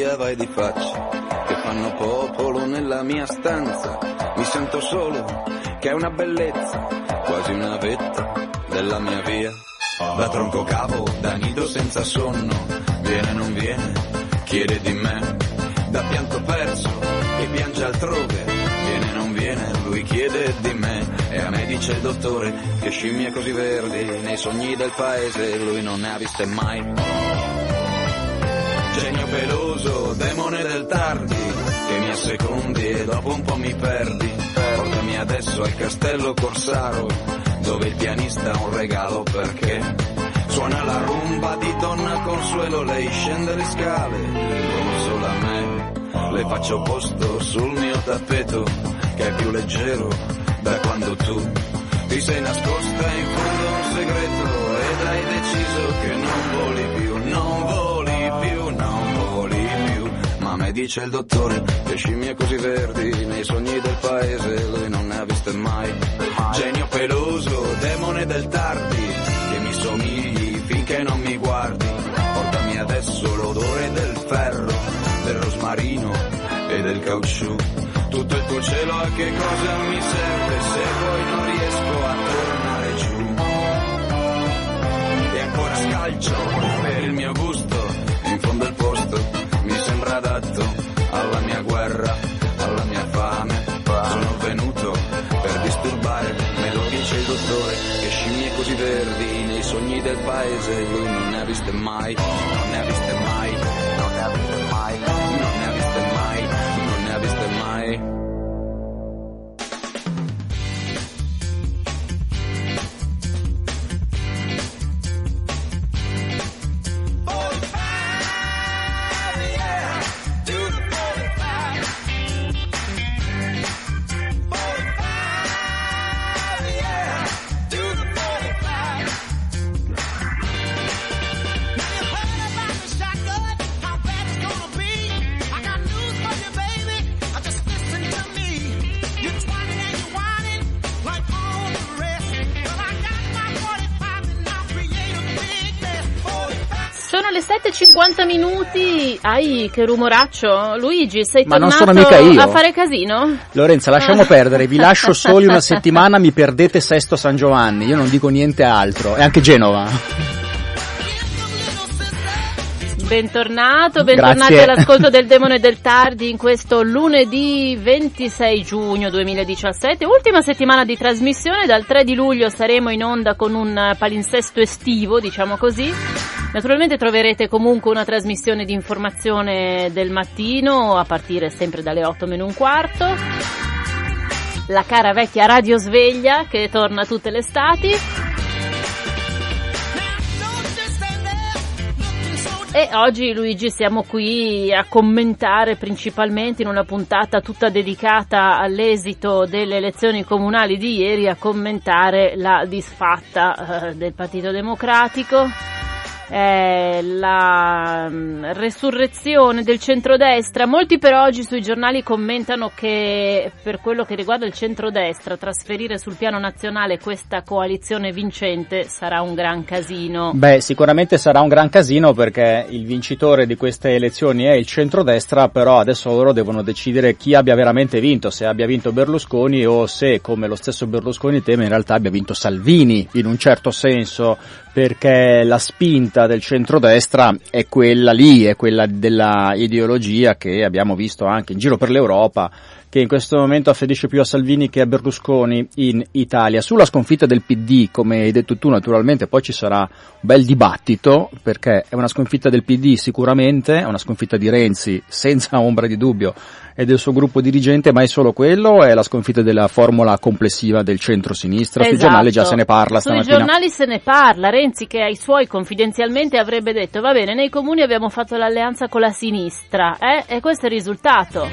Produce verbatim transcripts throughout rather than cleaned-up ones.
migliaia vai di facce che fanno popolo nella mia stanza. Mi sento solo, che è una bellezza, quasi una vetta della mia via. Da tronco cavo, da nido senza sonno, viene non viene, chiede di me. Da pianto perso, che piange altrove, viene non viene, lui chiede di me. E a me dice il dottore che scimmie così verdi nei sogni del paese lui non ne ha viste mai. Genio peloso, demone del tardi, che mi assecondi e dopo un po' mi perdi. Portami adesso al castello Corsaro, dove il pianista ha un regalo perché suona la rumba di Donna Consuelo. Lei scende le scale, consola me, le faccio posto sul mio tappeto, che è più leggero da quando tu ti sei nascosta in fondo a un segreto ed hai deciso che non voli più, non voli più, non voli più. Ma me dice il dottore che scimmie così verdi nei sogni del paese lui non ne ha viste mai. Genio peloso, demone del tardi, che mi somigli finché non mi guardi. Portami adesso l'odore del ferro, del rosmarino e del caucciù. Tutto il tuo cielo a che cosa mi serve se poi non riesco a tornare giù. E ancora scalcio per il mio gusto, in fondo il posto mi sembra adatto alla mia guerra, alla mia fame. Sono venuto per disturbare, me lo dice il dottore, che scimmie così verdi nei sogni del paese lui non ne ha viste mai, non ne ha viste mai, non ne ha viste mai, non ne ha viste mai, non ne ha viste mai. sette e cinquanta minuti. Ai, che rumoraccio. Luigi, sei Ma tornato non sono mica io. a fare casino? Lorenza, lasciamo perdere, vi lascio soli una settimana, mi perdete Sesto San Giovanni, io non dico niente altro, e anche Genova. Bentornato, bentornati Grazie. all'ascolto del Demone del Tardi in questo lunedì ventisei giugno duemiladiciassette, ultima settimana di trasmissione. Dal tre di luglio saremo in onda con un palinsesto estivo, diciamo così. Naturalmente troverete comunque una trasmissione di informazione del mattino a partire sempre dalle otto meno un quarto, la cara vecchia Radio Sveglia che torna tutte le estati. E oggi, Luigi, siamo qui a commentare principalmente in una puntata tutta dedicata all'esito delle elezioni comunali di ieri, a commentare la disfatta eh, del Partito Democratico, eh, la um, resurrezione del centrodestra. Molti per oggi sui giornali commentano che per quello che riguarda il centrodestra trasferire sul piano nazionale questa coalizione vincente sarà un gran casino. Beh, sicuramente sarà un gran casino perché il vincitore di queste elezioni è il centrodestra, però adesso loro devono decidere chi abbia veramente vinto, se abbia vinto Berlusconi o se, come lo stesso Berlusconi teme, in realtà abbia vinto Salvini, in un certo senso, perché la spinta del centrodestra è quella lì, è quella della ideologia che abbiamo visto anche in giro per l'Europa, che in questo momento afferisce più a Salvini che a Berlusconi in Italia. Sulla sconfitta del P D, come hai detto tu, naturalmente poi ci sarà un bel dibattito, perché è una sconfitta del P D sicuramente, è una sconfitta di Renzi senza ombra di dubbio e del suo gruppo dirigente, ma è solo quello o è la sconfitta della formula complessiva del centro-sinistra? Esatto. Sui giornali già se ne parla stamattina. Sui giornali se ne parla. Renzi, che ai suoi confidenzialmente avrebbe detto va bene, nei comuni abbiamo fatto l'alleanza con la sinistra, eh? E questo è il risultato.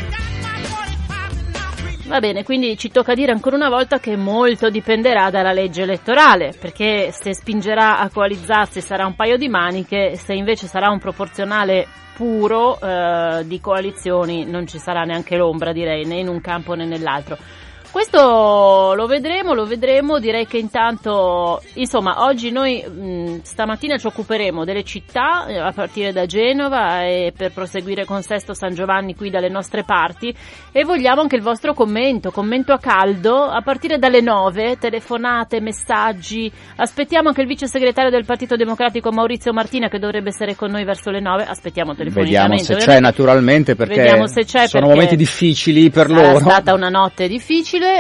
Va bene, quindi ci tocca dire ancora una volta che molto dipenderà dalla legge elettorale, perché se spingerà a coalizzarsi sarà un paio di maniche, se invece sarà un proporzionale puro eh, di coalizioni non ci sarà neanche l'ombra, direi, né in un campo né nell'altro. questo lo vedremo, lo vedremo, direi che intanto, insomma, oggi noi mh, stamattina ci occuperemo delle città, a partire da Genova, e per proseguire con Sesto San Giovanni qui dalle nostre parti, e vogliamo anche il vostro commento, commento a caldo, a partire dalle nove, telefonate, messaggi, aspettiamo anche il vice segretario del Partito Democratico Maurizio Martina, che dovrebbe essere con noi verso le nove, aspettiamo telefonicamente. Vediamo se c'è, naturalmente, perché Vediamo se c'è, sono perché momenti difficili per sarà loro. È stata una notte difficile,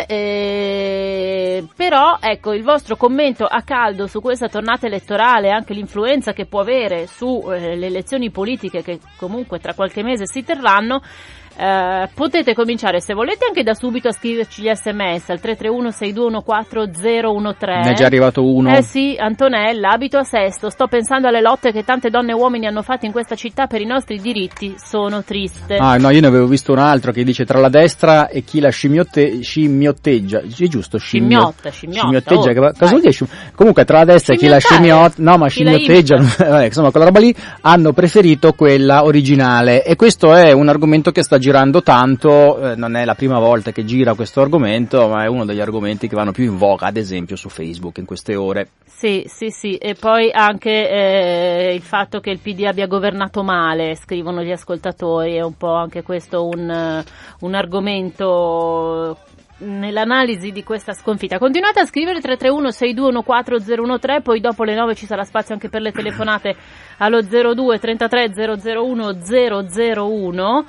eh, però ecco il vostro commento a caldo su questa tornata elettorale, anche l'influenza che può avere sulle eh, elezioni politiche che comunque tra qualche mese si terranno. Uh, potete cominciare, se volete, anche da subito a scriverci gli sms al tre tre uno sei due uno quattro zero uno tre. Ne è già arrivato uno. Eh sì, Antonella, abito a Sesto, sto pensando alle lotte che tante donne e uomini hanno fatto in questa città per i nostri diritti, sono triste. Ah no, io ne avevo visto un altro che dice: tra la destra e chi la scimmiotte, scimmiotteggia, è giusto? Scimmiott, scimmiotteggia, scimmiotteggia, oh, cosa vuol dire? Comunque tra la destra e chi la scimmiotta, no ma scimmiotteggia, vabbè, insomma quella roba lì, hanno preferito quella originale, e questo è un argomento che sta girando tanto, eh, non è la prima volta che gira questo argomento, ma è uno degli argomenti che vanno più in voga, ad esempio su Facebook in queste ore. Sì, sì, sì, e poi anche eh, il fatto che il P D abbia governato male, scrivono gli ascoltatori, è un po' anche questo un, un argomento nell'analisi di questa sconfitta. Continuate a scrivere tre tre uno sei due uno quattro zero uno tre, poi dopo le nove ci sarà spazio anche per le telefonate allo zero due trentatré zero zero uno zero zero uno.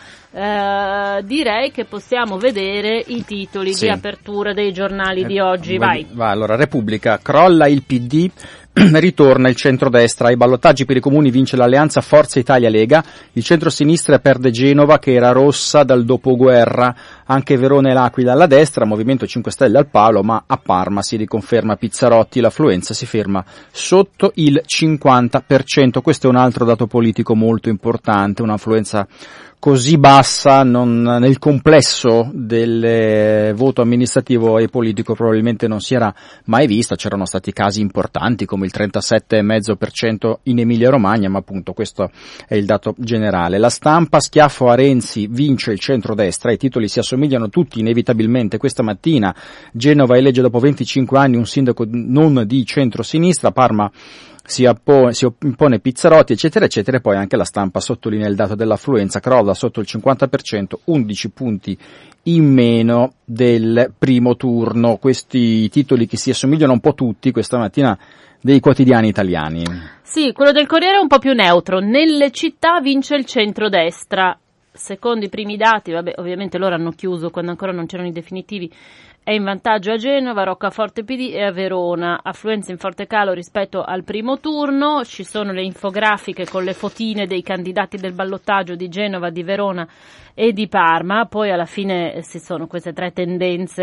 Eh, direi che possiamo vedere i titoli sì. di apertura dei giornali eh, di oggi. Vai. Va, allora, Repubblica: crolla il P D, ritorna il centrodestra, ai ballottaggi per i comuni vince l'alleanza Forza Italia Lega, il centrosinistra perde Genova che era rossa dal dopoguerra, anche Verona e l'Aquila alla destra, Movimento cinque Stelle al palo, ma a Parma si riconferma Pizzarotti, l'affluenza si ferma sotto il cinquanta per cento. Questo è un altro dato politico molto importante, un'affluenza così bassa non, nel complesso del voto amministrativo e politico probabilmente non si era mai vista. C'erano stati casi importanti come il trentasette virgola cinque per cento in Emilia Romagna, ma appunto questo è il dato generale. La Stampa: schiaffo a Renzi, vince il centrodestra, i titoli si assomigliano tutti inevitabilmente questa mattina. Genova elegge dopo venticinque anni un sindaco non di centrosinistra, Parma si, appone, si impone Pizzarotti, eccetera eccetera, e poi anche La Stampa sottolinea il dato dell'affluenza, crolla sotto il cinquanta per cento, undici punti in meno del primo turno. Questi titoli che si assomigliano un po' tutti questa mattina dei quotidiani italiani. Sì, quello del Corriere è un po' più neutro, nelle città vince il centrodestra. Secondo i primi dati, vabbè, ovviamente loro hanno chiuso quando ancora non c'erano i definitivi, è in vantaggio a Genova, Roccaforte P D e a Verona, affluenza in forte calo rispetto al primo turno. Ci sono le infografiche con le fotine dei candidati del ballottaggio di Genova, di Verona e di Parma, poi alla fine si sono queste tre tendenze,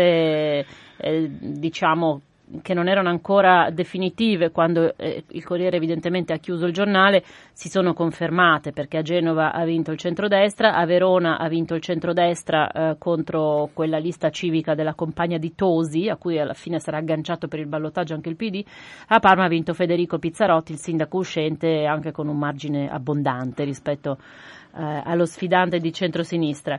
eh, diciamo, che non erano ancora definitive quando eh, il Corriere evidentemente ha chiuso il giornale, si sono confermate, perché a Genova ha vinto il centrodestra, a Verona ha vinto il centrodestra eh, contro quella lista civica della compagna di Tosi, a cui alla fine sarà agganciato per il ballottaggio anche il P D, a Parma ha vinto Federico Pizzarotti, il sindaco uscente, anche con un margine abbondante rispetto eh, allo sfidante di centrosinistra.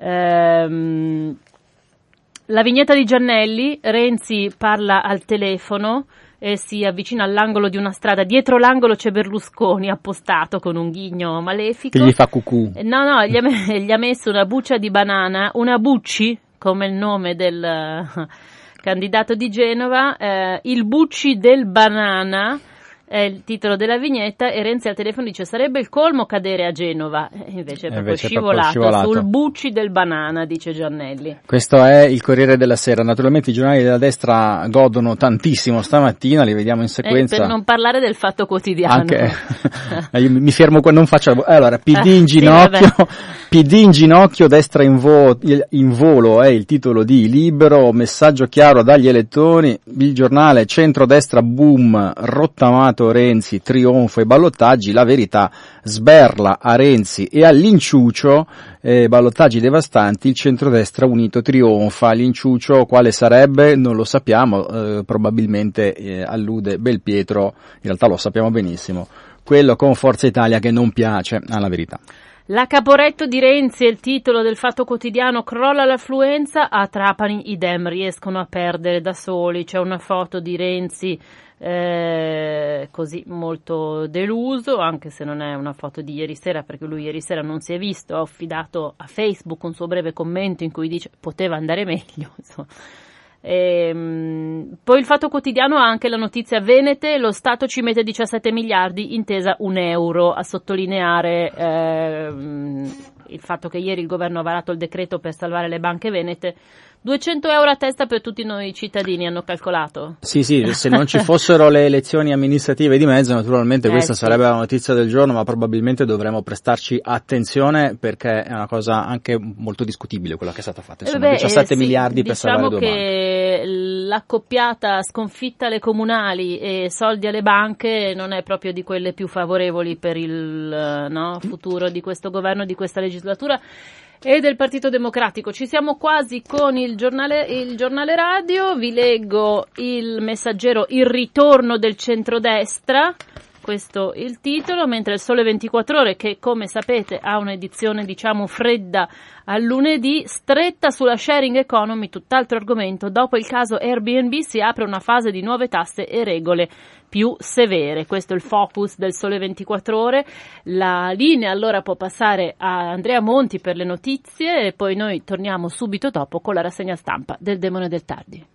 Ehm, La vignetta di Giannelli: Renzi parla al telefono e si avvicina all'angolo di una strada, dietro l'angolo c'è Berlusconi appostato con un ghigno malefico. Che gli fa cucù. No, no, gli ha, gli ha messo una buccia di banana, una Bucci, come il nome del uh, candidato di Genova, eh, il Bucci del banana, è il titolo della vignetta, e Renzi al telefono dice: sarebbe il colmo cadere a Genova, e invece è proprio, invece scivolato, proprio scivolato sul Bucci del banana, dice Giannelli. Questo è il Corriere della Sera. Naturalmente i giornali della destra godono tantissimo stamattina, li vediamo in sequenza. Eh, per non parlare del Fatto Quotidiano. Anche io mi fermo qua, non faccio. Allora, P D in ginocchio, sì, P D in ginocchio, destra in, vo- in volo è il titolo di Libero, messaggio chiaro dagli elettori. Il giornale: centrodestra boom, rottamato Renzi, trionfo e ballottaggi. La Verità: sberla a Renzi e all'inciucio, eh, ballottaggi devastanti, il centrodestra unito trionfa. L'inciucio quale sarebbe? Non lo sappiamo, eh, probabilmente eh, allude Belpietro, in realtà lo sappiamo benissimo, quello con Forza Italia che non piace alla Verità. La Caporetto di Renzi è il titolo del Fatto Quotidiano, crolla l'affluenza, a Trapani i Dem riescono a perdere da soli, c'è una foto di Renzi eh, così molto deluso, anche se non è una foto di ieri sera, perché lui ieri sera non si è visto, ha affidato a Facebook un suo breve commento in cui dice poteva andare meglio, insomma. E, poi il Fatto Quotidiano ha anche la notizia venete, lo Stato ci mette diciassette miliardi, intesa un euro, a sottolineare eh, il fatto che ieri il governo ha varato il decreto per salvare le banche venete. duecento euro a testa per tutti noi cittadini, hanno calcolato? Sì, sì, se non ci fossero le elezioni amministrative di mezzo, naturalmente eh, questa sì. sarebbe la notizia del giorno, ma probabilmente dovremmo prestarci attenzione perché è una cosa anche molto discutibile quella che è stata fatta. Insomma, Beh, diciassette eh, sì, miliardi per diciamo salvare due che banche. L'accoppiata sconfitta alle comunali e soldi alle banche non è proprio di quelle più favorevoli per il no, futuro di questo governo, di questa legislatura e del Partito Democratico. Ci siamo quasi con il giornale, il giornale radio, vi leggo il Messaggero, il ritorno del centrodestra, questo il titolo, mentre il Sole ventiquattro Ore, che come sapete ha un'edizione diciamo fredda al lunedì, stretta sulla sharing economy, tutt'altro argomento, dopo il caso Airbnb si apre una fase di nuove tasse e regole più severe. Questo è il focus del Sole ventiquattro Ore. La linea allora può passare a Andrea Monti per le notizie e poi noi torniamo subito dopo con la rassegna stampa del Demone del Tardi.